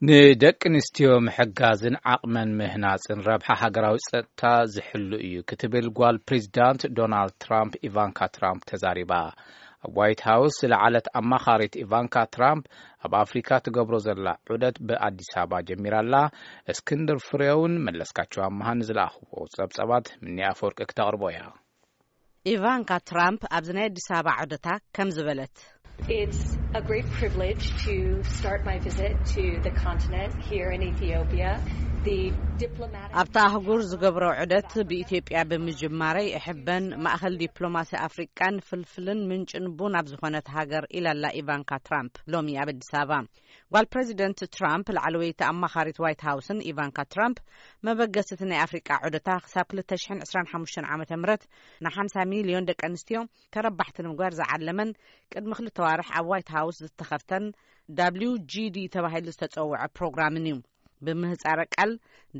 ንደቂ ኣንስትዮ ምሕጋዝን ዓቕመን ምህናጽን ረብሓ ሃገራዊ ጸጥታ ዝሕሉ እዩ ክትብል ጓል ፕሬዚዳንት ዶናልድ ትራምፕ ኢቫንካ ትራምፕ ተዛሪባ። ኣብ ዋይት ሃውስ ዝለዓለት ኣማኻሪት ኢቫንካ ትራምፕ ኣብ ኣፍሪካ ትገብሮ ዘላ ዑደት ብኣዲስ አበባ ጀሚራላ። እስክንድር ፍሬውን መለስካቸው ኣማሃን ዝለኣኽቦ ጸብጸባት ምኒ ኣፈወርቂ ክተቕርቦ እያ። ኢቫንካ ትራምፕ ኣብ ናይ ኣዲስ አበባ ዑደታ ከም ዝበለት It's a great privilege to start my visit to the continent here in Ethiopia. ኣብታ ኣህጉር ዝገብሮ ዑደት ብኢትዮጵያ ብምጅማረይ እሕበን ማእኸል ዲፕሎማሲ ኣፍሪቃን ፍልፍልን ምንጭን ቡን ኣብ ዝኾነት ሃገር ኢላላ ኢቫንካ ትራምፕ ሎሚ ኣብ ኣዲስ አበባ። ጓል ፕሬዚደንት ትራምፕ ላዕለወይቲ ኣማኻሪት ዋይት ሃውስን ኢቫንካ ትራምፕ መበገሲት ናይ ኣፍሪቃ ዑደታ ክሳብ 2025 ዓመተ ምህረት ን50 ሚልዮን ደቂ ኣንስትዮ ተረባሕቲ ንምግባር ዝዓለመን ቅድሚ 2 ወርሕ ኣብ ዋይት ሃውስ ዝተኸፍተን WGD ተባሂሉ ዝተጸውዐ ፕሮግራም እዩ። በምህጻረ ቃል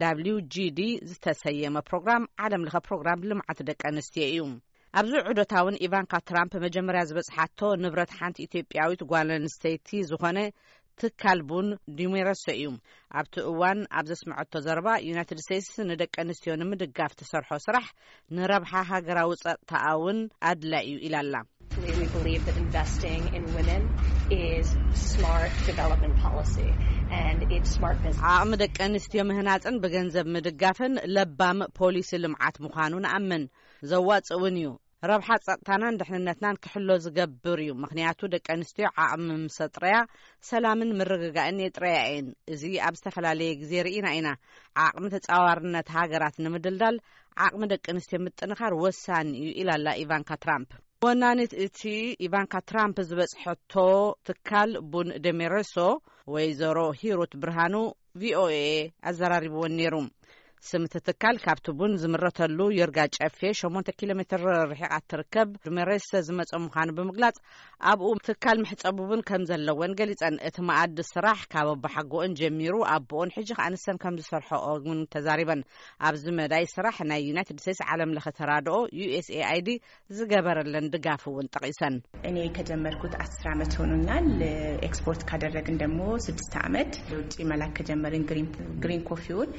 WGD ዝተሰየመ ፕሮግራም ዓለም ለኸ ፕሮግራም ልምዓት ደቂ ኣንስትዮ እዩ። ኣብዚ ዑደታውን ኢቫንካ ትራምፕ መጀመርያ ዝበጽሓቶ ንብረት ሓንቲ ኢትዮጵያዊት ጓል ኣንስተይቲ ዝኾነ ትካል ቡን ዲሜረሶ እዩ። ኣብቲ እዋን ኣብ ዘስምዐቶ ዘረባ ዩናይትድ ስቴትስ ንደቂ ኣንስትዮ ንምድጋፍ ትሰርሖ ስራሕ ንረብሓ ሃገራዊ ጸጥታውን ኣድላይ እዩ ኢላላ። We believe that investing in women is smart development policy and it's smart business. ዓቕሚ ደቂ ኣንስትዮ ምህናጽን ብገንዘብ ምድጋፍን ለባም ፖሊሲ ልምዓት ምዃኑ ንኣምን ዘዋጽውን እዩ። ረብሓ ጸጥታናን ድሕንነትናን ክሕሎ ዝገብር እዩ። ምክንያቱ ደቂ ኣንስትዮ ዓቕሚ ምሰጥረያ ሰላምን ምርግጋእን የጥረያየን። እዚ ኣብ ዝተፈላለየ ግዜ ርኢና ኢና። ዓቕሚ ተጻዋርነት ሃገራት ንምድልዳል ዓቕሚ ደቂ ኣንስትዮ ምጥንኻር ወሳኒ እዩ ኢላላ ኢቫንካ ትራምፕ። ወናኒት እቲ ኢቫንካ ትራምፕ ዝበጽሐቶ ትካል ቡን ዲሜረሶ ወይዘሮ ሂሩት ብርሃኑ VOA ኣዘራሪብዎን ነይሩ። ስምቲ ትካል ካብቲ ቡን ዝምረተሉ ይርጋ ጨፌ 8 ኪሎ ሜትር ርሒቓት ትርከብ ዲሜረሶ ዝመጸ ምዃኑ ብምግላጽ ኣብኡ ትካል ምሕጸቡ ቡን ከም ዘለወን ገሊጸን። እቲ መኣዲ ስራሕ ካብ ኣቦሓጎአን ጀሚሩ ኣቦኦን ሕጂ ከኣንሰን ከም ዝሰርሖኦን ተዛሪበን። ኣብዚ መዳይ ስራሕ ናይ ዩናይትድ ስቴትስ ዓለም ለኸ ተራድኦ USAID ዝገበረለን ድጋፍ እውን ጠቂሰን። እኔ ከጀመርኩት 10 ዓመት ሆኖኛል። ኤክስፖርት ካደረግን ደግሞ 6 ዓመት ለውጭ መላክ ከጀመርን ግሪን ኮፊውን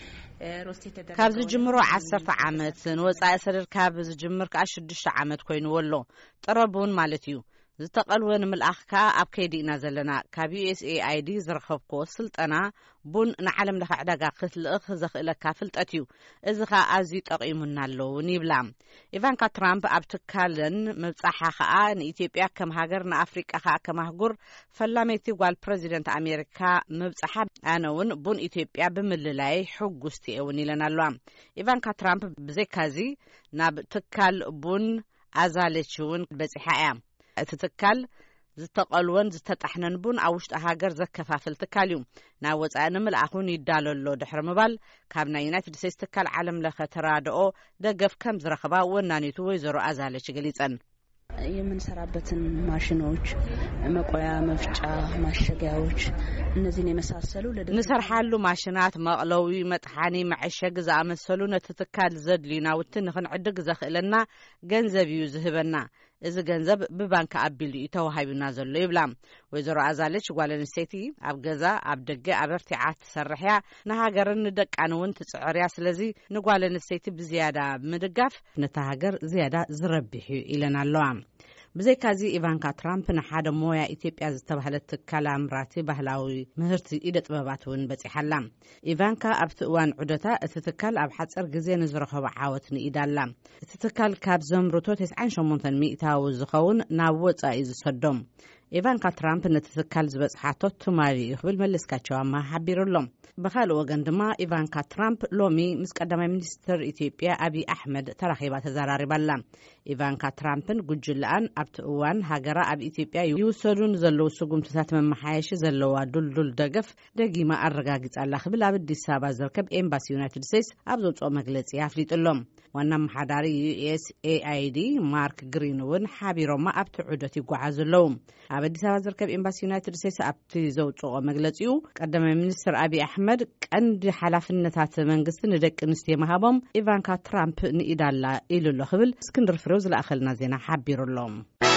ካብ ዝጅምሮ 10 ዓመት ንወጻኢ ሰደድ ካብ ዝጅምር ከዓ 6 ዓመት ኮይኑ ወሎ ጥረቡን ማለት እዩ። ዝተቐልወ ንምልኣኽካ ኣብ ከይዲ ኢና ዘለና። ካብ USAID ዝረኸብኮ ስልጠና ቡን ንዓለም ለኸ ዕዳጋ ክትልእኽ ዘኽእለካ ፍልጠት እዩ። እዚ ኸ ኣዝዩ ጠቒሙና ኣለውን ይብላ። ኢቫንካ ትራምፕ ኣብ ትካልን ምብጻሓ ኸኣ ንኢትዮጵያ ከም ሃገር ንኣፍሪቃ ኸኣ ከም ኣህጉር ፈላመይቲ ጓል ፕሬዚደንት ኣሜሪካ ምብጻሓ ኣነውን ቡን ኢትዮጵያ ብምልላይ ሕጉስቲ እውን ኢለን ኣለዋ። ኢቫንካ ትራምፕ ብዘይካዚ ናብ ትካል ቡን ኣዛለች እውን በፂሓ እያ። እቲ ትካል ዝተቐልወን ዝተጣሕነን ቡን ኣብ ውሽጢ ሃገር ዘከፋፍል ትካል እዩ። ናብ ወጻኢ ንምልኣኹን ይዳለሎ ድሕሪ ምባል ካብ ናይ ዩናይትድ ስቴትስ ትካል ዓለም ለኸ ተራድኦ ደገፍ ከም ዝረኸባ ወናኒቱ ወይዘሮ ኣዛለች ገሊጸን። የምንሰራበትን ማሽኖች፣ መቆያ፣ መፍጫ፣ ማሸጊያዎች እነዚህን የመሳሰሉ ንሰርሓሉ ማሽናት፣ መቕለዊ፣ መጥሓኒ፣ መዐሸጊ ዝኣመሰሉ ነቲ ትካል ዘድልዩና ውትን ንኽንዕድግ ዘኽእለና ገንዘብ እዩ ዝህበና። እዚ ገንዘብ ብባንክ ኣቢሉ እዩ ተዋሂቡና ዘሎ ይብላ ወይዘሮ ኣዛለች። ጓል ኣንስተይቲ ኣብ ገዛ ኣብ ደገ ኣበርቲዓ ትሰርሕ እያ። ንሃገርን ንደቃን እውን ትጽዕርያ። ስለዚ ንጓል ኣንስተይቲ ብዝያዳ ምድጋፍ ነታ ሃገር ዝያዳ ዝረብሕ እዩ ኢለን ኣለዋ። ብዘይካዚ ኢቫንካ ትራምፕ ንሓደ ሞያ ኢትዮጵያ ዝተባህለት ትካል ኣምራቲ ባህላዊ ምህርቲ ኢደ ጥበባት እውን በፂሓላ። ኢቫንካ ኣብቲ እዋን ዑደታ እቲ ትካል ኣብ ሓጸር ግዜ ንዝረኸበ ዓወት ንኢዳላ። እቲ ትካል ካብ ዘምርቶ 98 ሚእታዊ ዝኸውን ናብ ወጻኢ ዝሰዶም። ኢቫንካ ትራምፕ ነቲ ትካል ዝበጽሓቶ ትማሊ ይኽብል መለስካቸው ኣማሃ ሓቢሩሎም። ብኻልእ ወገን ድማ ኢቫንካ ትራምፕ ሎሚ ምስ ቀዳማይ ሚኒስትር ኢትዮጵያ አብይ ኣሕመድ ተራኺባ ተዘራሪባላ። ኢቫንካ ትራምፕን ጉጅላኣን ኣብቲ እዋን ሃገራ ኣብ ኢትዮጵያ ይውሰዱን ዘለዉ ስጉምትታት መመሓየሺ ዘለዋ ዱልዱል ደገፍ ደጊማ ኣረጋጊጻላ ክብል ኣብ ኣዲስ አበባ ዝርከብ ኤምባሲ ዩናይትድ ስቴትስ ኣብ ዘውፅኦ መግለጺ ኣፍሊጡሎም። ዋና መሓዳሪ USAID ማርክ ግሪን እውን ሓቢሮማ ኣብቲ ዑደት ይጓዓዙ ኣለዉ። ኣብ ኣዲስ አበባ ዝርከብ ኤምባሲ ዩናይትድ ስቴትስ ኣብቲ ዘውፅኦ መግለጺኡ ቀዳማይ ሚኒስትር አብይ ኣሕመድ ቀንዲ ሓላፍነታት መንግስቲ ንደቂ ኣንስትዮ መሃቦም ኢቫንካ ትራምፕ ንኢዳላ ኢሉሎ ክብል እስክንድር ፍሬው ዝለኣኸልና ዜና ሓቢሩሎም።